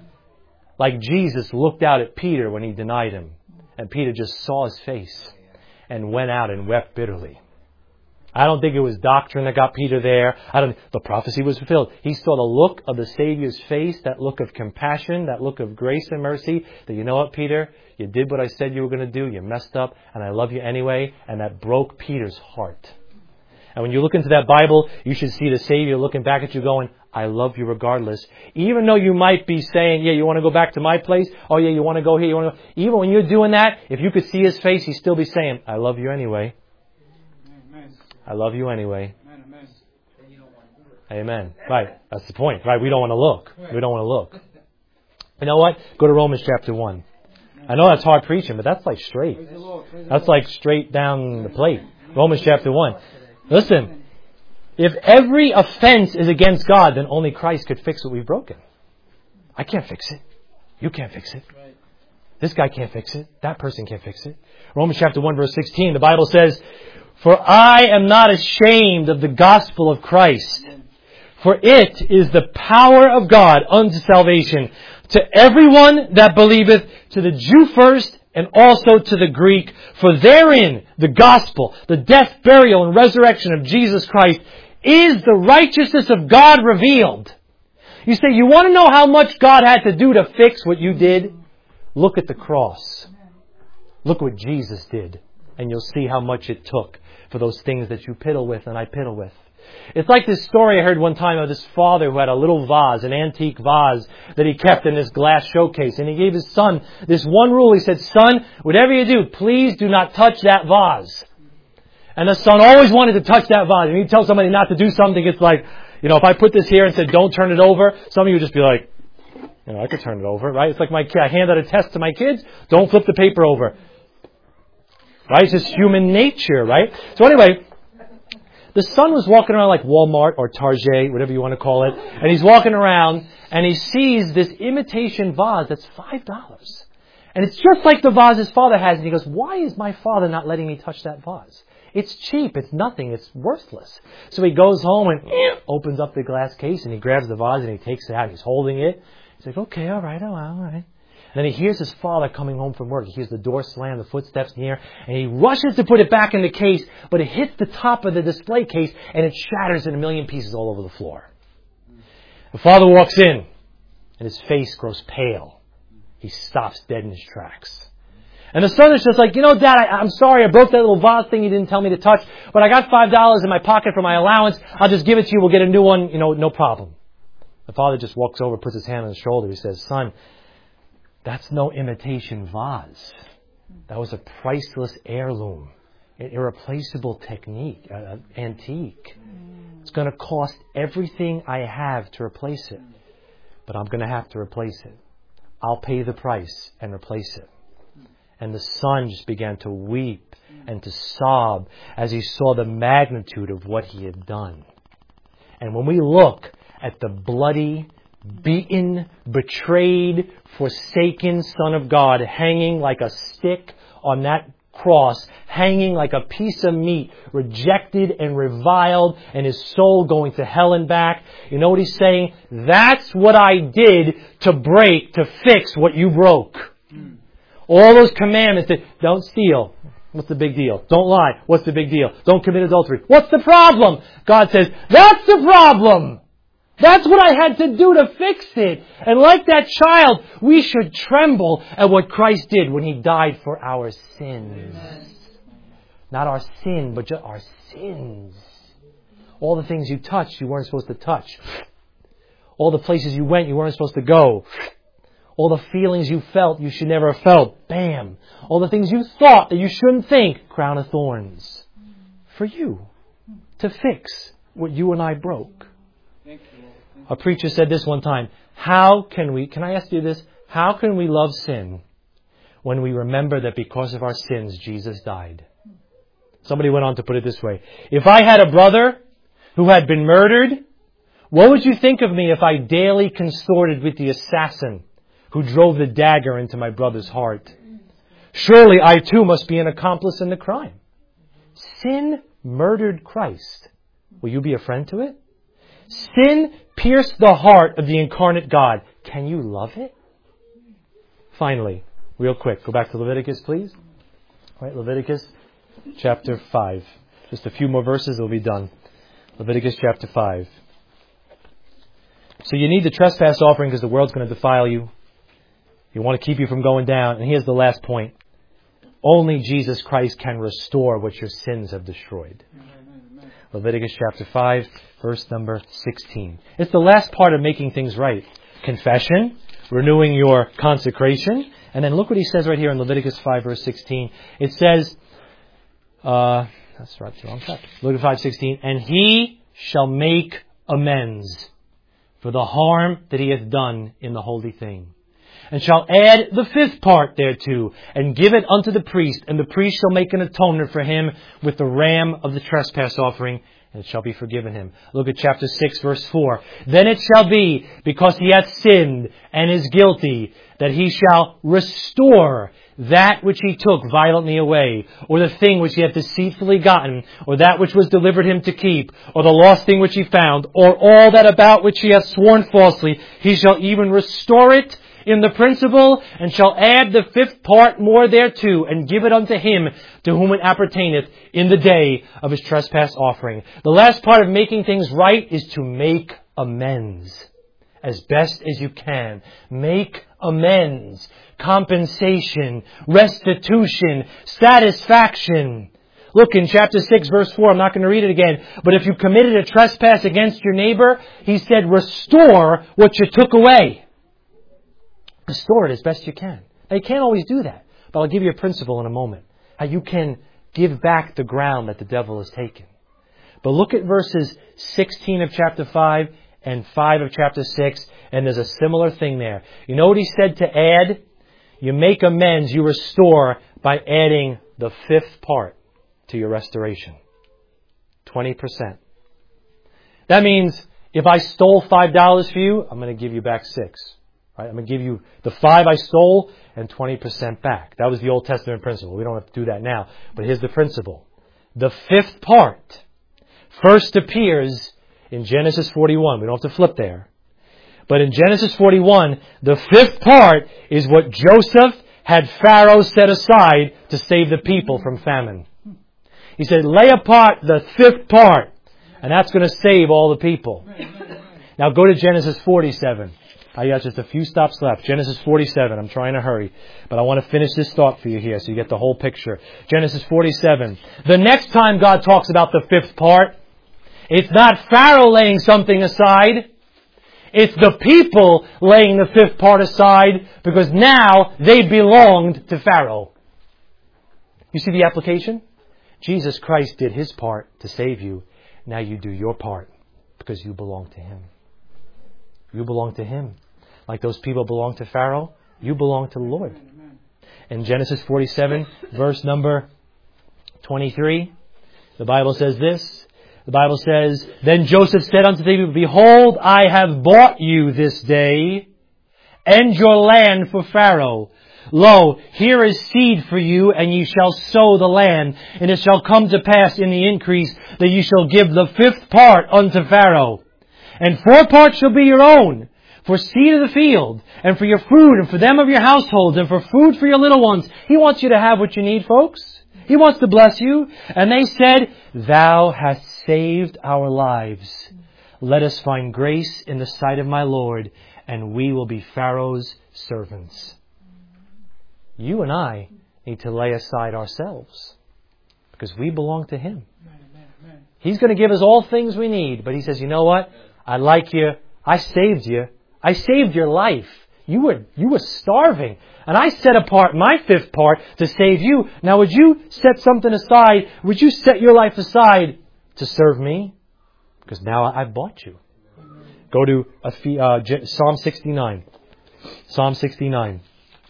Like Jesus looked out at Peter when he denied him. And Peter just saw his face and went out and wept bitterly. I don't think it was doctrine that got Peter there. I don't. The prophecy was fulfilled. He saw the look of the Savior's face, that look of compassion, that look of grace and mercy. That, you know what, Peter? You did what I said you were going to do. You messed up, and I love you anyway. And that broke Peter's heart. And when you look into that Bible, you should see the Savior looking back at you going, I love you regardless. Even though you might be saying, yeah, you want to go back to my place? Oh, yeah, you want to go here? You want to go? Even when you're doing that, if you could see his face, he'd still be saying, I love you anyway. I love you anyway. Amen. Right. That's the point. Right. We don't want to look. We don't want to look. You know what? Go to Romans chapter one. I know that's hard preaching, but that's like straight. That's like straight down the plate. Romans chapter one. Listen. If every offense is against God, then only Christ could fix what we've broken. I can't fix it. You can't fix it. This guy can't fix it. That person can't fix it. Romans chapter one verse sixteen. The Bible says, for I am not ashamed of the gospel of Christ, for it is the power of God unto salvation to everyone that believeth, to the Jew first, and also to the Greek. For therein the gospel, the death, burial, and resurrection of Jesus Christ is the righteousness of God revealed. You say, you want to know how much God had to do to fix what you did? Look at the cross. Look what Jesus did. And you'll see how much it took for those things that you piddle with and I piddle with. It's like this story I heard one time of this father who had a little vase, an antique vase that he kept in this glass showcase. And he gave his son this one rule. He said, son, whatever you do, please do not touch that vase. And the son always wanted to touch that vase. And he'd tell somebody not to do something. It's like, you know, if I put this here and said, don't turn it over, some of you would just be like, you know, I could turn it over, right? It's like my kid. I hand out a test to my kids. Don't flip the paper over. Right? It's just human nature, right? So anyway, the son was walking around like Walmart or Target, whatever you want to call it. And he's walking around and he sees this imitation vase that's five dollars. And it's just like the vase his father has. And he goes, why is my father not letting me touch that vase? It's cheap. It's nothing. It's worthless. So he goes home and opens up the glass case and he grabs the vase and he takes it out. He's holding it. He's like, okay, all right, all right, all right. And then he hears his father coming home from work. He hears the door slam, the footsteps in the air, and he rushes to put it back in the case, but it hits the top of the display case, and it shatters in a million pieces all over the floor. The father walks in, and his face grows pale. He stops dead in his tracks. And the son is just like, you know, Dad, I, I'm sorry, I broke that little vase thing you didn't tell me to touch, but I got five dollars in my pocket for my allowance. I'll just give it to you. We'll get a new one, you know, no problem. The father just walks over, puts his hand on his shoulder. He says, son, that's no imitation vase. That was a priceless heirloom, an irreplaceable technique, uh, antique. It's going to cost everything I have to replace it. But I'm going to have to replace it. I'll pay the price and replace it. And the son just began to weep and to sob as he saw the magnitude of what he had done. And when we look at the bloody, beaten, betrayed, forsaken Son of God hanging like a stick on that cross, hanging like a piece of meat, rejected and reviled, and his soul going to hell and back. You know what he's saying? That's what I did to break, to fix what you broke. Mm. All those commandments that don't steal. What's the big deal? Don't lie. What's the big deal? Don't commit adultery. What's the problem? God says, that's the problem. That's what I had to do to fix it. And like that child, we should tremble at what Christ did when He died for our sins. Amen. Not our sin, but just our sins. All the things you touched, you weren't supposed to touch. All the places you went, you weren't supposed to go. All the feelings you felt, you should never have felt. Bam. All the things you thought that you shouldn't think. Crown of thorns. For you. To fix what you and I broke. A preacher said this one time. How can we, can I ask you this? How can we love sin when we remember that because of our sins, Jesus died? Somebody went on to put it this way. If I had a brother who had been murdered, what would you think of me if I daily consorted with the assassin who drove the dagger into my brother's heart? Surely I too must be an accomplice in the crime. Sin murdered Christ. Will you be a friend to it? Sin pierced the heart of the incarnate God. Can you love it? Finally, real quick, go back to Leviticus, please. All right, Leviticus chapter five. Just a few more verses, it'll be done. Leviticus chapter five. So you need the trespass offering because the world's going to defile you. You want to keep you from going down. And here's the last point. Only Jesus Christ can restore what your sins have destroyed. Leviticus chapter five, verse number sixteen. It's the last part of making things right. Confession, renewing your consecration. And then look what he says right here in Leviticus five, verse sixteen. It says, uh, that's right, wrong chapter. Leviticus five, sixteen. And he shall make amends for the harm that he hath done in the holy thing. And shall add the fifth part thereto, and give it unto the priest, and the priest shall make an atonement for him with the ram of the trespass offering, and it shall be forgiven him. Look at chapter six, verse four. Then it shall be, because he hath sinned and is guilty, that he shall restore that which he took violently away, or the thing which he hath deceitfully gotten, or that which was delivered him to keep, or the lost thing which he found, or all that about which he hath sworn falsely. He shall even restore it in the principal, and shall add the fifth part more thereto, and give it unto him to whom it appertaineth in the day of his trespass offering. The last part of making things right is to make amends. As best as you can. Make amends. Compensation. Restitution. Satisfaction. Look in chapter six, verse four. I'm not going to read it again. But if you committed a trespass against your neighbor, he said, restore what you took away. Restore it as best you can. Now, you can't always do that, but I'll give you a principle in a moment. How you can give back the ground that the devil has taken. But look at verses sixteen of chapter five and five of chapter six, and there's a similar thing there. You know what he said to add? You make amends, you restore by adding the fifth part to your restoration. twenty percent. That means if I stole five dollars for you, I'm going to give you back six. I'm going to give you the five I stole and twenty percent back. That was the Old Testament principle. We don't have to do that now. But here's the principle. The fifth part first appears in Genesis forty-one. We don't have to flip there. But in Genesis forty-one, the fifth part is what Joseph had Pharaoh set aside to save the people from famine. He said, lay apart the fifth part, and that's going to save all the people. Now go to Genesis forty-seven. I got just a few stops left. Genesis forty-seven. I'm trying to hurry. But I want to finish this thought for you here so you get the whole picture. Genesis forty-seven. The next time God talks about the fifth part, it's not Pharaoh laying something aside. It's the people laying the fifth part aside because now they belonged to Pharaoh. You see the application? Jesus Christ did His part to save you. Now you do your part. Because you belong to Him. You belong to Him. Like those people belong to Pharaoh, you belong to the Lord. In Genesis forty-seven, verse number twenty-three, the Bible says this. The Bible says, Then Joseph said unto the people, Behold, I have bought you this day, and your land for Pharaoh. Lo, here is seed for you, and ye shall sow the land. And it shall come to pass in the increase that ye shall give the fifth part unto Pharaoh. And four parts shall be your own, for seed of the field, and for your food, and for them of your households, and for food for your little ones. He wants you to have what you need, folks. He wants to bless you. And they said, Thou hast saved our lives. Let us find grace in the sight of my Lord, and we will be Pharaoh's servants. You and I need to lay aside ourselves, because we belong to Him. He's going to give us all things we need, but He says, you know what? I like you. I saved you. I saved your life. You were, you were starving. And I set apart my fifth part to save you. Now would you set something aside? Would you set your life aside to serve me? Because now I bought you. Go to uh, Psalm sixty-nine. Psalm sixty-nine.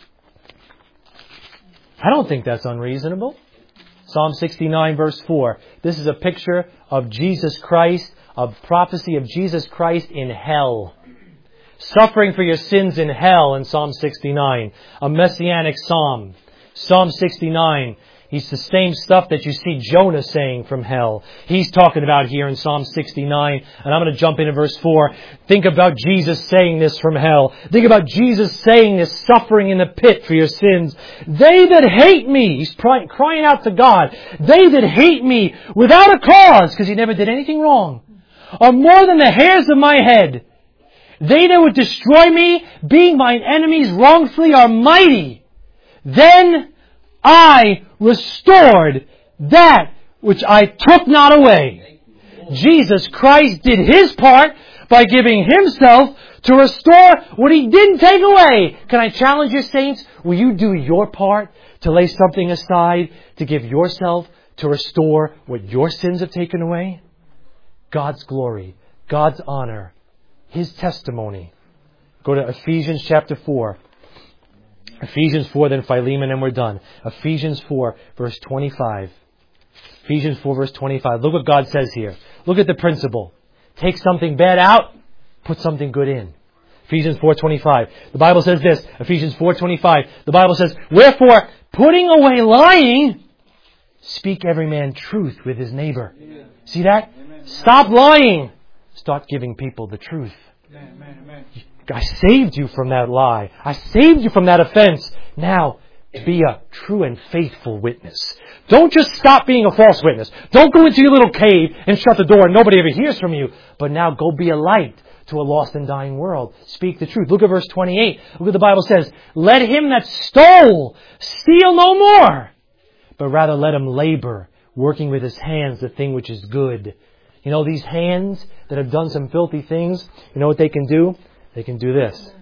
I don't think that's unreasonable. Psalm sixty-nine verse four. This is a picture of Jesus Christ, a prophecy of Jesus Christ in hell. Suffering for your sins in hell in Psalm sixty-nine. A messianic psalm. Psalm sixty-nine. He's the same stuff that you see Jonah saying from hell. He's talking about here in Psalm sixty-nine. And I'm going to jump into verse four. Think about Jesus saying this from hell. Think about Jesus saying this, suffering in the pit for your sins. They that hate me, he's crying out to God. They that hate me without a cause, because he never did anything wrong, are more than the hairs of my head. They that would destroy me, being mine enemies wrongfully, are mighty. Then I restored that which I took not away. Jesus Christ did His part by giving Himself to restore what He didn't take away. Can I challenge you, saints? Will you do your part to lay something aside, to give yourself to restore what your sins have taken away? God's glory, God's honor, His testimony. Go to Ephesians chapter four. Ephesians four, then Philemon, and we're done. Ephesians four, verse twenty-five. Ephesians four, verse twenty-five. Look what God says here. Look at the principle. Take something bad out, put something good in. Ephesians four, twenty-five. The Bible says this. Ephesians four, twenty-five. The Bible says, Wherefore, putting away lying, speak every man truth with his neighbor. Amen. See that? Amen. Stop lying. Start giving people the truth. Amen. Amen. I saved you from that lie. I saved you from that offense. Now, be a true and faithful witness. Don't just stop being a false witness. Don't go into your little cave and shut the door and nobody ever hears from you. But now go be a light to a lost and dying world. Speak the truth. Look at verse twenty-eight. Look what the Bible says. Let him that stole steal no more, but rather let him labor, working with his hands the thing which is good. You know, these hands that have done some filthy things, you know what they can do? They can do this.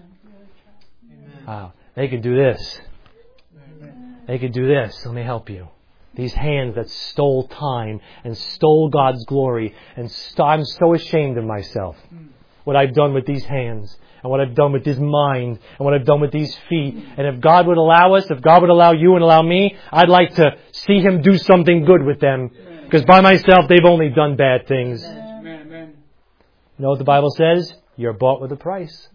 Wow. They can do this. They can do this. Let me help you. These hands that stole time and stole God's glory. And st- I'm so ashamed of myself. What I've done with these hands. And what I've done with this mind. And what I've done with these feet. And if God would allow us, if God would allow you and allow me, I'd like to see Him do something good with them. Because by myself, they've only done bad things. You know what the Bible says? You're bought with a price.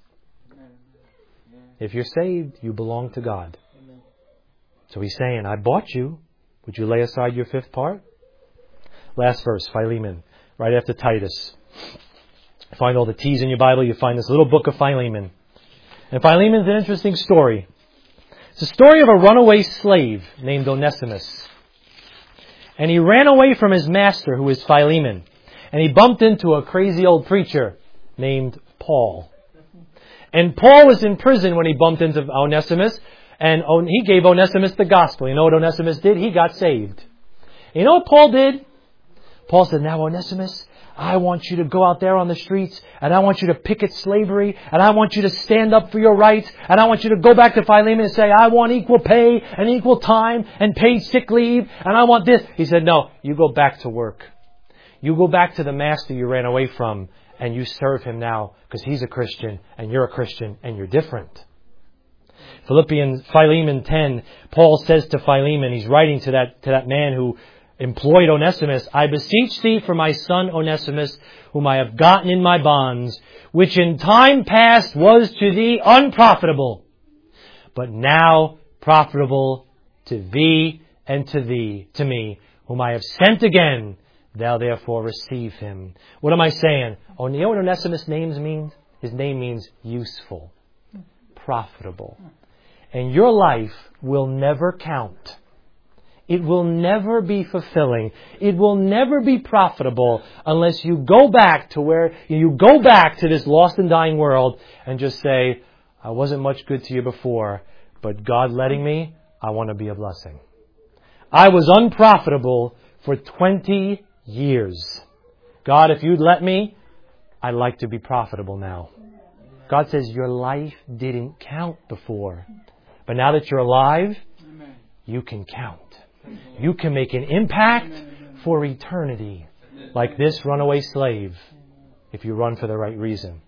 If you're saved, you belong to God. So He's saying, I bought you. Would you lay aside your fifth part? Last verse, Philemon, right after Titus. Find all the T's in your Bible, you find this little book of Philemon. And Philemon's an interesting story. It's a story of a runaway slave named Onesimus. And he ran away from his master, who is Philemon. And he bumped into a crazy old preacher named Paul. And Paul was in prison when he bumped into Onesimus. And he gave Onesimus the gospel. You know what Onesimus did? He got saved. You know what Paul did? Paul said, now Onesimus, I want you to go out there on the streets, and I want you to picket slavery, and I want you to stand up for your rights, and I want you to go back to Philemon and say, I want equal pay and equal time and paid sick leave, and I want this. He said, no, you go back to work. You go back to the master you ran away from and you serve him now because he's a Christian and you're a Christian and you're different. Philippians, Philemon ten, Paul says to Philemon, he's writing to that, to that man who employed Onesimus, I beseech thee for my son Onesimus, whom I have gotten in my bonds, which in time past was to thee unprofitable, but now profitable to thee and to thee, to me, whom I have sent again. Thou therefore receive him. What am I saying? Oh, you know what Onesimus' name means? His name means useful, profitable. And your life will never count. It will never be fulfilling. It will never be profitable unless you go back to where you go back to this lost and dying world and just say, I wasn't much good to you before, but God letting me, I want to be a blessing. I was unprofitable for twenty years. God, if you'd let me, I'd like to be profitable now. God says your life didn't count before. But now that you're alive, you can count. You can make an impact for eternity. Like this runaway slave, if you run for the right reason.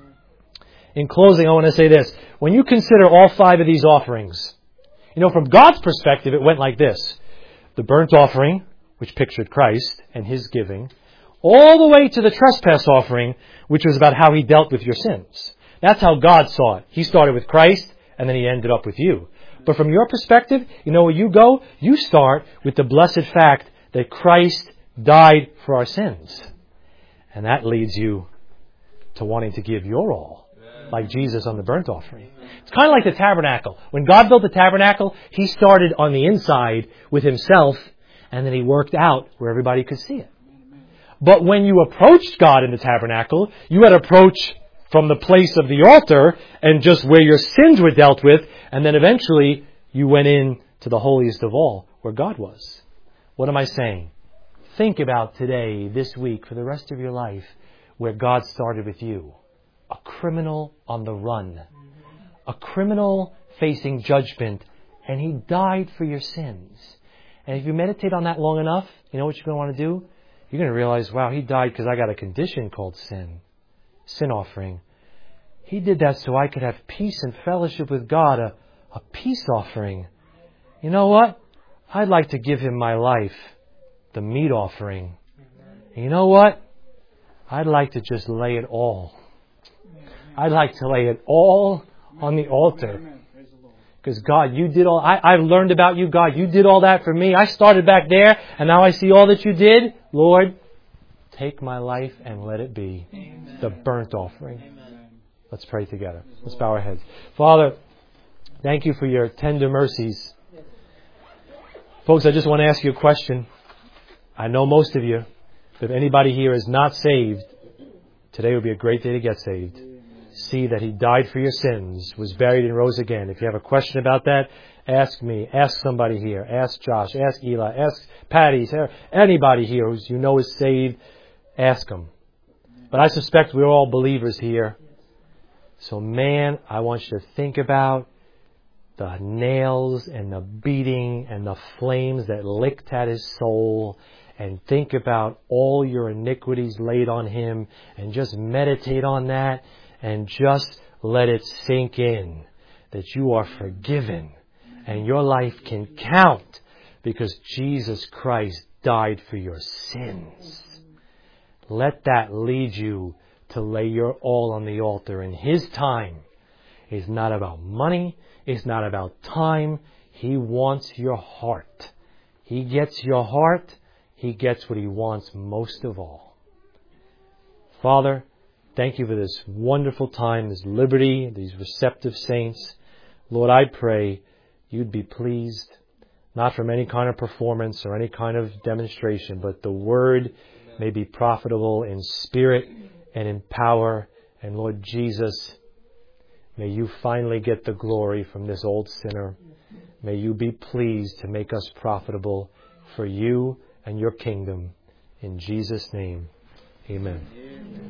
In closing, I want to say this. When you consider all five of these offerings, you know, from God's perspective, it went like this. The burnt offering, which pictured Christ and His giving, all the way to the trespass offering, which was about how He dealt with your sins. That's how God saw it. He started with Christ, and then He ended up with you. But from your perspective, you know where you go? You start with the blessed fact that Christ died for our sins. And that leads you to wanting to give your all, like Jesus on the burnt offering. It's kind of like the tabernacle. When God built the tabernacle, He started on the inside with Himself, and then He worked out where everybody could see it. But when you approached God in the tabernacle, you had to approach from the place of the altar and just where your sins were dealt with, and then eventually you went in to the holiest of all, where God was. What am I saying? Think about today, this week, for the rest of your life, where God started with you. A criminal on the run. A criminal facing judgment, and He died for your sins. And if you meditate on that long enough, you know what you're going to want to do? You're going to realize, wow, He died because I got a condition called sin. Sin offering. He did that so I could have peace and fellowship with God, a, a peace offering. You know what? I'd like to give Him my life, the meat offering. And you know what? I'd like to just lay it all. I'd like to lay it all on the altar. Because God, you did all, I, I've learned about you, God, you did all that for me. I started back there, and now I see all that you did. Lord, take my life and let it be Amen. The burnt offering. Amen. Let's pray together. Let's bow our heads. Father, thank you for your tender mercies. Folks, I just want to ask you a question. I know most of you, but if anybody here is not saved, today would be a great day to get saved. See that He died for your sins, was buried and rose again. If you have a question about that, ask me, ask somebody here, ask Josh, ask Eli, ask Patty, anybody here who you know is saved. Ask them. But I suspect we're all believers here. So man, I want you to think about the nails and the beating and the flames that licked at His soul, and think about all your iniquities laid on Him, and just meditate on that and just let it sink in that you are forgiven and your life can count because Jesus Christ died for your sins. Let that lead you to lay your all on the altar. And His time is not about money. It's not about time. He wants your heart. He gets your heart. He gets what He wants most of all. Father, thank you for this wonderful time, this liberty, these receptive saints. Lord, I pray You'd be pleased, not from any kind of performance or any kind of demonstration, but the Word may be profitable in spirit and in power. And Lord Jesus, may You finally get the glory from this old sinner. May You be pleased to make us profitable for You and Your kingdom. In Jesus' name, amen.